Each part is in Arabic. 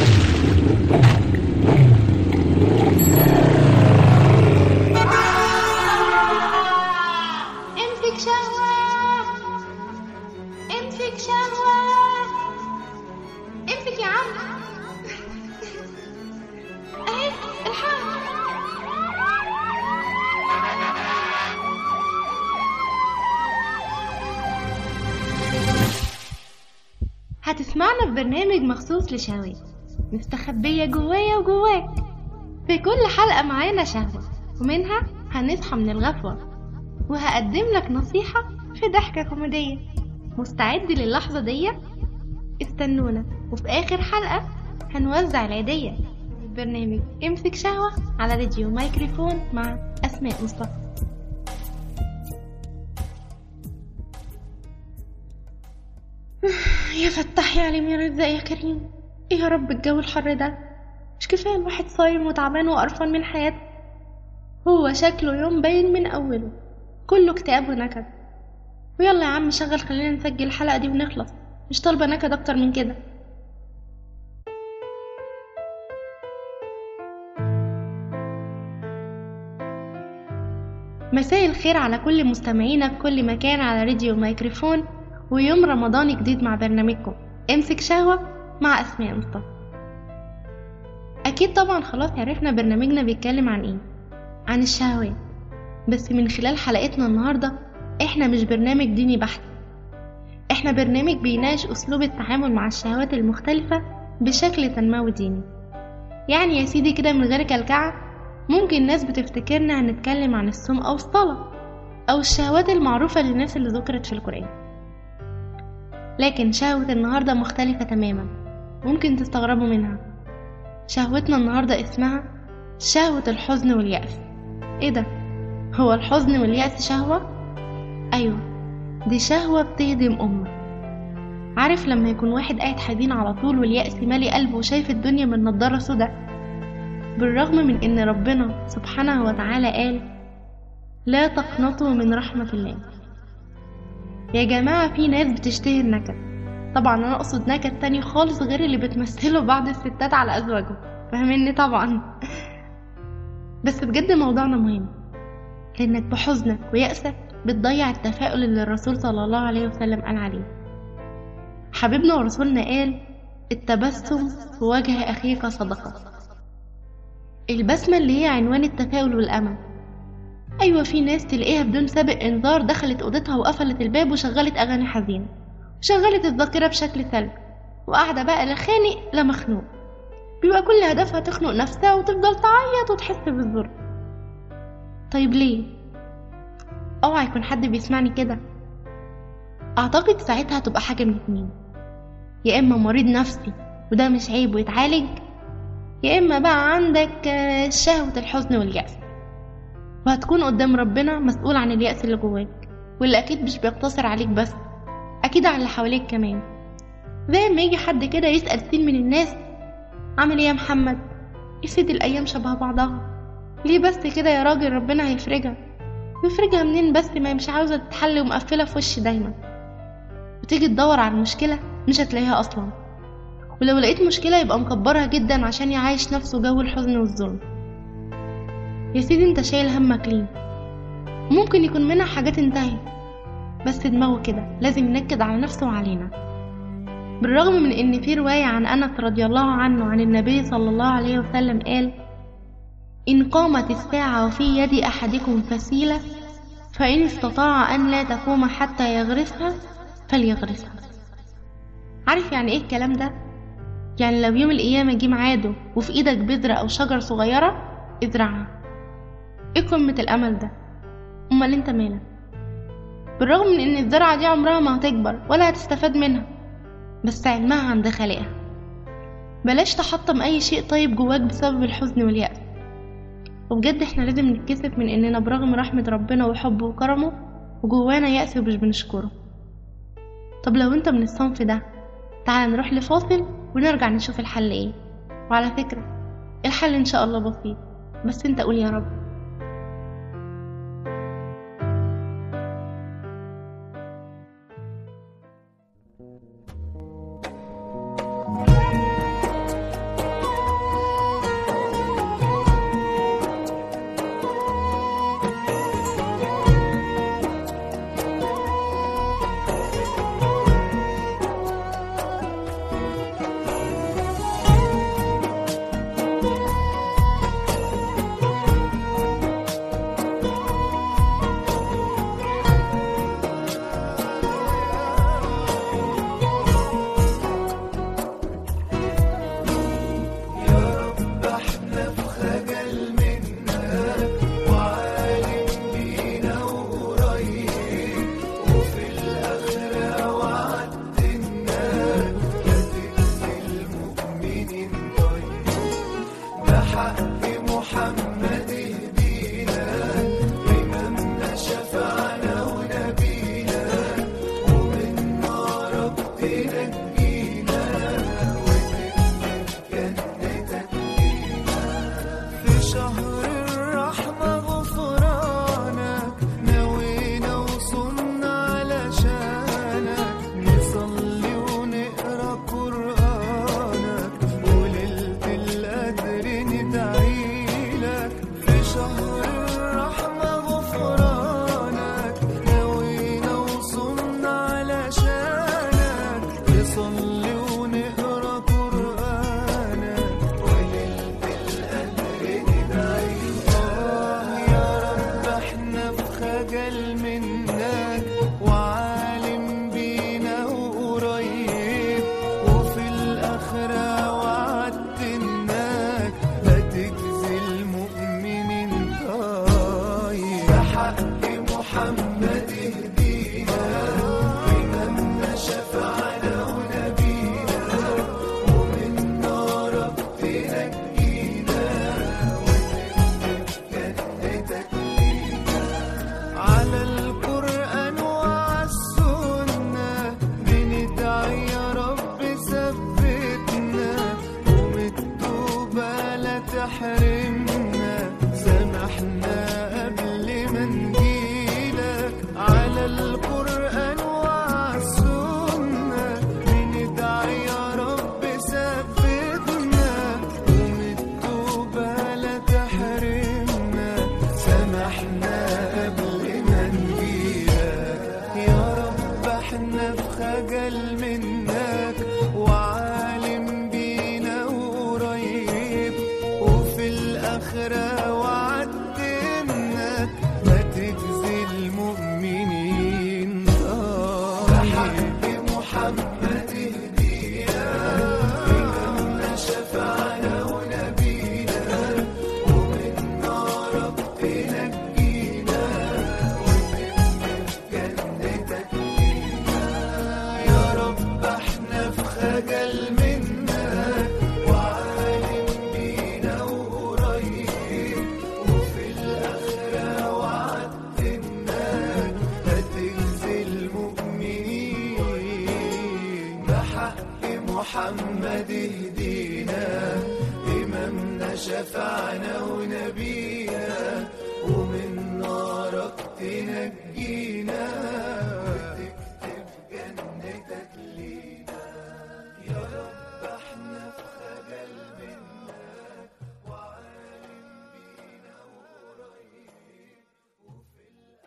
امسك شهوة، امسك شهوة، امسك يا عم. اهي الحق. هتسمعنا في برنامج مخصوص لشهوات مستخبية جوايا وجواك. في كل حلقة معانا شهوة، ومنها هنصحى من الغفوة، وهقدم لك نصيحة في ضحكة كوميدية. مستعد للحظة دي؟ استنونا، وفي آخر حلقة هنوزع العيدية. برنامج امسك شهوة على راديو مايكروفون مع أسماء مصطفى. يا فتح يا عليم يا رزاق يا كريم، ايه يا رب الجو الحر ده؟ مش كفاية الواحد صايم وتعبان وقرفان من حياته؟ هو شكله يوم باين من أوله كله اكتئاب ونكد. ويلا يا عم شغل، خلينا نسجل الحلقة دي ونخلص، مش طالبة نكد أكتر من كده. مساء الخير على كل مستمعينا في كل مكان على راديو مايكروفون، ويوم رمضان جديد مع برنامجكم امسك شهوة مع أسماء مصطفى. أكيد طبعا خلاص عرفنا برنامجنا بيتكلم عن ايه، عن الشهوات. بس من خلال حلقتنا النهاردة احنا مش برنامج ديني بحت، احنا برنامج بيناقش أسلوب التعامل مع الشهوات المختلفة بشكل تنموي ديني. يعني يا سيدي كده من غير كلكعة، ممكن الناس بتفتكرنا هنتكلم عن الصوم أو الصلاة أو الشهوات المعروفة للناس اللي ذكرت في القرآن، لكن شهوة النهاردة مختلفة تماما، ممكن تستغربوا منها. شهوتنا النهاردة اسمها شهوة الحزن واليأس. ايه ده؟ هو الحزن واليأس شهوة؟ ايوه، دي شهوة بتهدم أمة. عارف لما يكون واحد قاعد حزين على طول واليأس مالي قلبه وشايف الدنيا من نضارة سودا، بالرغم من ان ربنا سبحانه وتعالى قال لا تقنطوا من رحمة الله. يا جماعة في ناس بتشتهي النكد، طبعا انا اقصد نكد تاني خالص غير اللي بتمثله بعض الستات على ازواجهم، فاهميني طبعا. بس بجد موضوعنا مهم، لانك بحزنك ويأسك بتضيع التفاؤل اللي الرسول صلى الله عليه وسلم قال عليه. حبيبنا ورسولنا قال التبسم في وجه اخيك صدقة. البسمة اللي هي عنوان التفاؤل والامل. ايوه في ناس تلاقيها بدون سابق انذار دخلت اوضتها وقفلت الباب وشغلت اغاني حزينة وشغلت الذاكرة بشكل سلبي، وقاعدة بقى لا خانق لا مخنوق، بيبقى كل هدفها تخنق نفسها وتفضل تعيط وتحس بالظلم. طيب ليه؟ اوعى يكون حد بيسمعني كده. اعتقد ساعتها تبقى حاجة من اتنين، يا اما مريض نفسي وده مش عيب ويتعالج، يا اما بقى عندك شهوة الحزن واليأس، وهتكون قدام ربنا مسؤول عن اليأس اللي جواك، واللي اكيد مش بيقتصر عليك بس، اكيد على اللي حواليك كمان. زي ما يجي حد كده يسأل سين من الناس عامل ايه يا محمد، يفيد الايام شبه بعضها، ليه بس كده يا راجل، ربنا هيفرجها. يفرجها منين بس، ما مش عاوزة تتحل ومقفلة في وشي دايما. وتيجي تدور على المشكلة مش هتلاقيها اصلا، ولو لقيت مشكلة يبقى مكبرها جدا عشان يعيش نفسه جو الحزن والظلم. يا سيدي انت شايل همك ليه؟ ممكن يكون منها حاجات انتهت، بس دماغه كده لازم ينكد على نفسه وعلينا. بالرغم من ان في رواية عن انس رضي الله عنه عن النبي صلى الله عليه وسلم قال إن قامت الساعة وفي يد أحدكم فسيلة فإن استطاع أن لا تقوم حتى يغرسها فليغرسها. عارف يعني إيه الكلام ده؟ يعني لو يوم القيامة جه ميعاده وفي إيدك بذرة أو شجر صغيرة ازرعها. إيه قمة الأمل ده؟ أمال أنت مالك؟ بالرغم من إن الزرعة دي عمرها ما هتكبر ولا هتستفاد منها، بس علمها عند خالقها. بلاش تحطم أي شيء طيب جواك بسبب الحزن واليأس. وبجد احنا لازم نتكسف من اننا برغم رحمة ربنا وحبه وكرمه وجوانا يأس ومش بنشكره. طب لو انت من الصنف ده، تعال نروح لفاصل ونرجع نشوف الحل ايه. وعلى فكرة الحل ان شاء الله بسيط، بس انت قول يا رب. نصلي ونقرا قرآنك وليلة القدر ندعي يا رب احنا في خجل منك وعالم بينا وقريب وفي الآخرة وعدت انك هتجزي المؤمنين طيب بحق محمد اهدينا إمامنا شفعنا ونبينا ومن نارك تنجينا وتفتح جنتك لينا على القرآن وعالسنة بندعي يا رب ثبتنا ومن التوبة لا تحرمنا سامحنا قبل ما نجيلك على القرآن وعالسنة بندعي يا رب ثبتنا ومن التوبة لا تحرمنا سامحنا قبل ما نجيلك يا رب احنا في خجل منك وعالم بينا وقريب وفي الآخرة وعدت انك هتجزي المؤمنين بحق محمد اهدينا إمامنا شفعنا ونبينا ومن نارك تنجينا وتفتح جنتك لينا يا رب احنا في خجل منك وعالم بينا وقريب وفي الآخرة وعدت انك هتجزي المؤمنين بحق محمد اهدينا إمامنا شفعنا ونبينا ومن نارك تنجينا وتكتب جنتك لينا يا رب احنا في خجل منك وعالم بينا وقريب وفي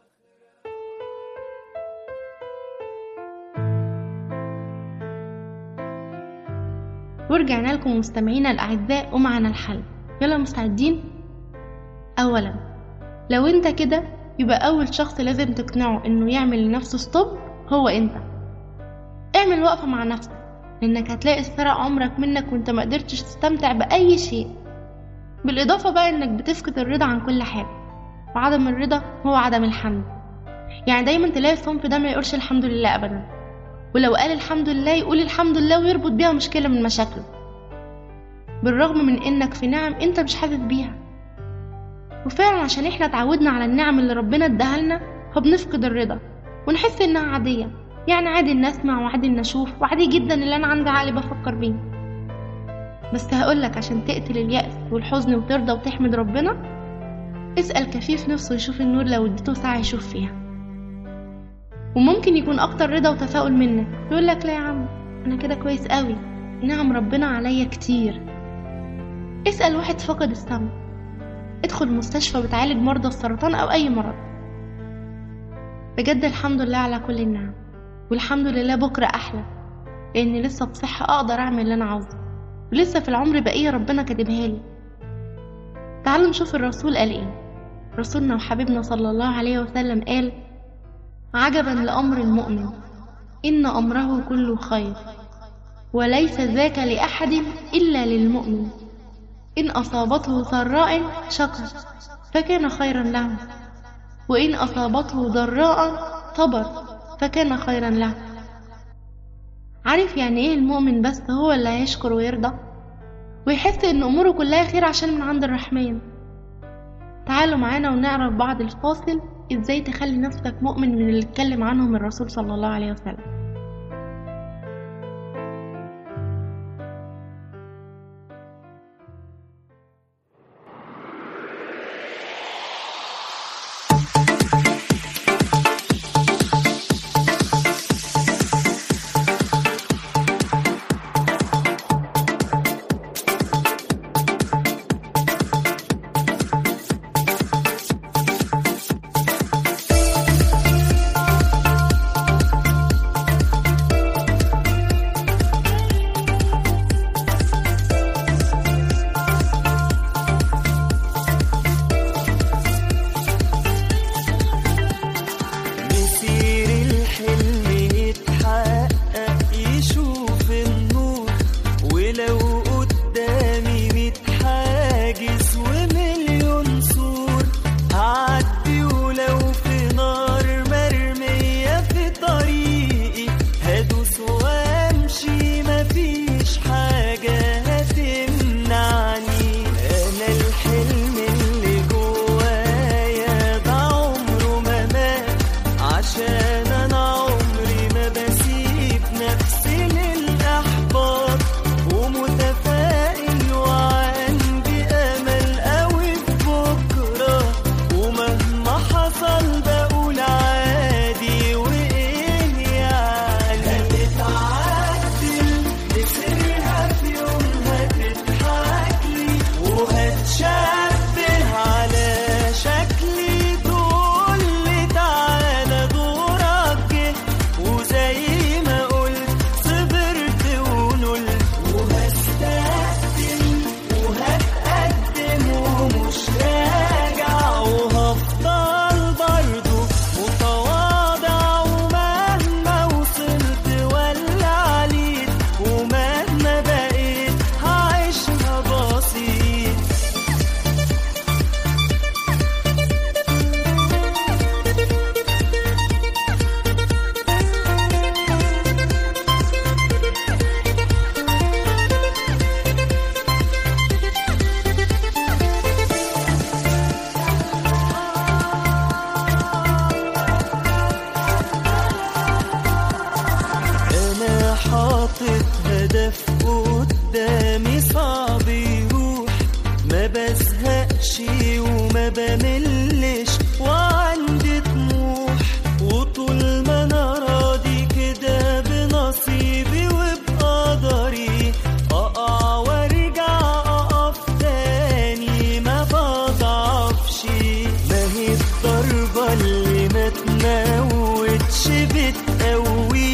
ورجعنا لكم مستمعينا الأعزاء ومعنا الحل. يلا مستعدين؟ أولا، لو انت كده يبقى أول شخص لازم تقنعه إنه يعمل لنفسه ستوب هو انت. اعمل وقفة مع نفسك، لأنك هتلاقي سرق عمرك منك وانت ما قدرتش تستمتع بأي شيء. بالإضافة بقى إنك بتفقد الرضا عن كل حاجة، وعدم الرضا هو عدم الحمد. يعني دايما تلاقي الصنف ده ما يقولش الحمد لله أبدا، ولو قال الحمد لله يقول الحمد لله ويربط بيها مشكلة من مشاكله، بالرغم من إنك في نعم انت مش حاسس بيها. وفعلا عشان احنا اتعودنا على النعم اللي ربنا اداها لنا فبنفقد الرضا ونحس انها عادية. يعني عادي ان اسمع وعادي ان اشوف وعادي جدا اللي انا عندي عقلي بفكر بيه. بس هقولك عشان تقتل اليأس والحزن وترضى وتحمد ربنا، اسأل كفيف نفسه يشوف النور لو اديته ساعة يشوف فيها. وممكن يكون اكتر رضا وتفاؤل منك، يقولك لا يا عم انا كده كويس قوي، نعم ربنا عليا كتير. اسأل واحد فقد السمع، ادخل مستشفى بتعالج مرضى السرطان او اي مرض. بجد الحمد لله على كل النعم، والحمد لله بكرة احلى، لان لسه بصحة اقدر اعمل اللي انا عاوزه، ولسه في العمر بقية ربنا كاتبها لي. تعالوا نشوف الرسول قال ايه. رسولنا وحبيبنا صلى الله عليه وسلم قال: عجبا لأمر المؤمن، إن أمره كله خير، وليس ذاك لأحد إلا للمؤمن، إن أصابته سراء شكر فكان خيرا له، وإن أصابته ضراء صبر فكان خيرا له. عارف يعني إيه المؤمن بس هو اللي هيشكر ويرضى ويحس إن أموره كلها خير عشان من عند الرحمن؟ تعالوا معانا ونعرف بعد الفاصل إزاي تخلي نفسك مؤمن من اللي اتكلم عنهم الرسول صلى الله عليه وسلم. حاطط هدف قدامي صعب يروح، ما بزهقش وما بملش وعندي طموح، وطول ما انا راضي كده بنصيبي وبقدري اقع وارجع اقف تاني ما بضعفش. ما هي الضربة اللي ما تموتش بتقوي،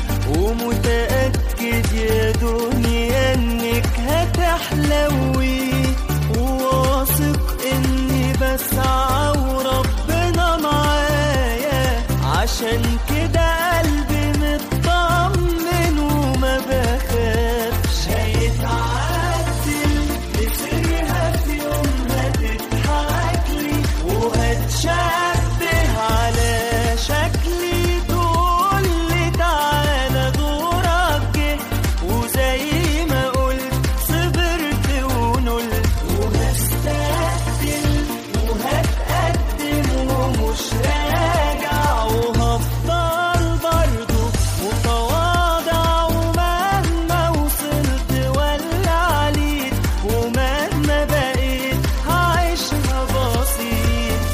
ومتأكد يا دنيا انك هتحلوي، وواثق اني بسعى وربنا معايا، عشان كده قلبي مطمن وما بخافش. هيتعدل بسرها في يوم هتضحكلي وهتشبه على شكلي، تقولي تعالى دورك جه، وزي ما قلت صبرت ونلت، وهستقتل وهتقدم ومش راجع، وهفضل برضو متواضع، ومهما وصلت ولا عليت ومهما بقيت هعيشها بسيط.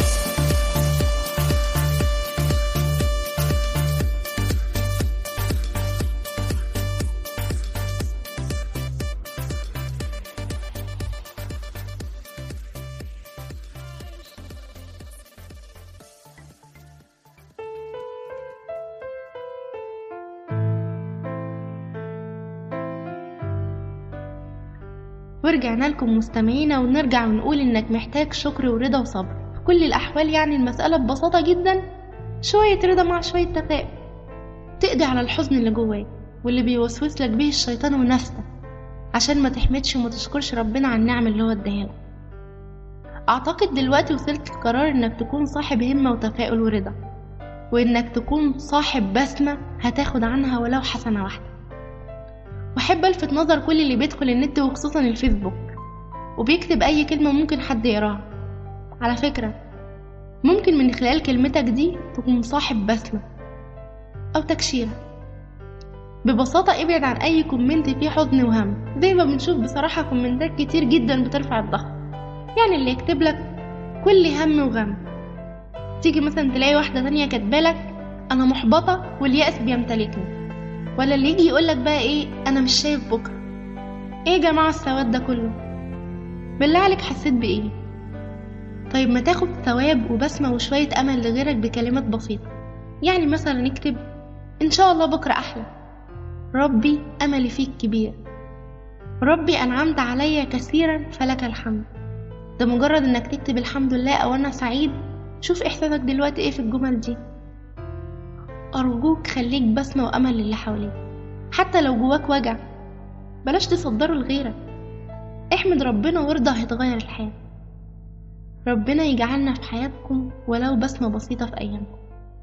ورجعنا لكم مستمعينا، ونرجع ونقول انك محتاج شكر ورضا وصبر في كل الاحوال. يعني المسألة ببساطة جدا شوية رضا مع شوية تفاؤل، تقضي على الحزن اللي جواك واللي بيوسوس لك به الشيطان ونفسك، عشان ما تحمدش وما تشكرش ربنا على النعم اللي هو اداها لك. اعتقد دلوقتي وصلت القرار انك تكون صاحب همة وتفاؤل ورضا، وانك تكون صاحب بسمة هتاخد عنها ولو حسنة واحدة. واحب الفت نظر كل اللي بيدخل النت وخصوصا الفيسبوك وبيكتب اي كلمة ممكن حد يقراها. على فكرة ممكن من خلال كلمتك دي تكون صاحب بسمة او تكشيرة. ببساطة ابعد عن اي كومنت فيه حزن وهم، زي ما بنشوف بصراحة كومنتات كتير جدا بترفع الضغط. يعني اللي يكتب لك كل هم وغم، تيجي مثلا تلاقي واحدة تانية كاتبالك انا محبطة واليأس بيمتلكني، ولا اللي يجي يقولك بقى ايه انا مش شايف بكرة. ايه يا جماعة السواد ده كله؟ بالله عليك حسيت بايه؟ طيب ما تاخد ثواب وبسمة وشوية امل لغيرك بكلمات بسيطة. يعني مثلا نكتب ان شاء الله بكرة احلى، ربي املي فيك كبير، ربي انعمت عليا كثيرا فلك الحمد. ده مجرد انك تكتب الحمد لله او انا سعيد، شوف احساسك دلوقتي ايه في الجمل دي. أرجوك خليك بسمة وأمل للي حواليك، حتى لو جواك وجع بلاش تصدره لغيرك. احمد ربنا وارضى، هيتغير الحال. ربنا يجعلنا في حياتكم ولو بسمة بسيطة في أيامكم.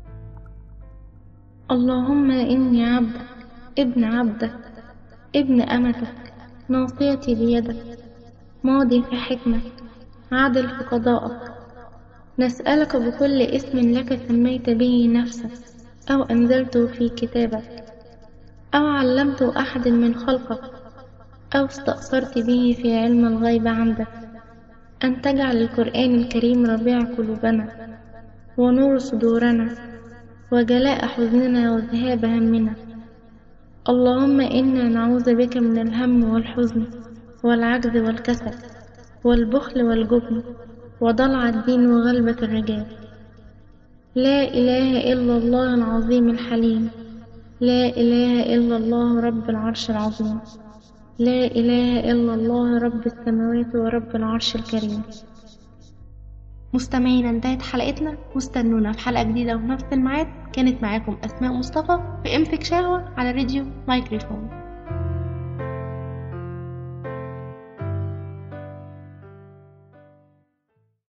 اللهم إني عبدك ابن عبدك ابن أمتك، ناصيتي بيدك، ماض في حكمك، عادل في قضائك. نسألك بكل اسم لك سميت به نفسك أو أنزلته في كتابك أو علمته أحد من خلقك أو استأثرت به في علم الغيب عندك، أن تجعل القرآن الكريم ربيع قلوبنا ونور صدورنا وجلاء حزننا وذهاب همنا. اللهم إنا نعوذ بك من الهم والحزن والعجز والكسل والبخل والجبن وضلع الدين وغلبة الرجال. لا إله إلا الله العظيم الحليم، لا إله إلا الله رب العرش العظيم، لا إله إلا الله رب السماوات ورب العرش الكريم. مستمعينا انتهت حلقتنا، واستنونا في حلقة جديدة ونفس الميعاد. كانت معاكم أسماء مصطفى في امسك شهوة على راديو مايكروفون.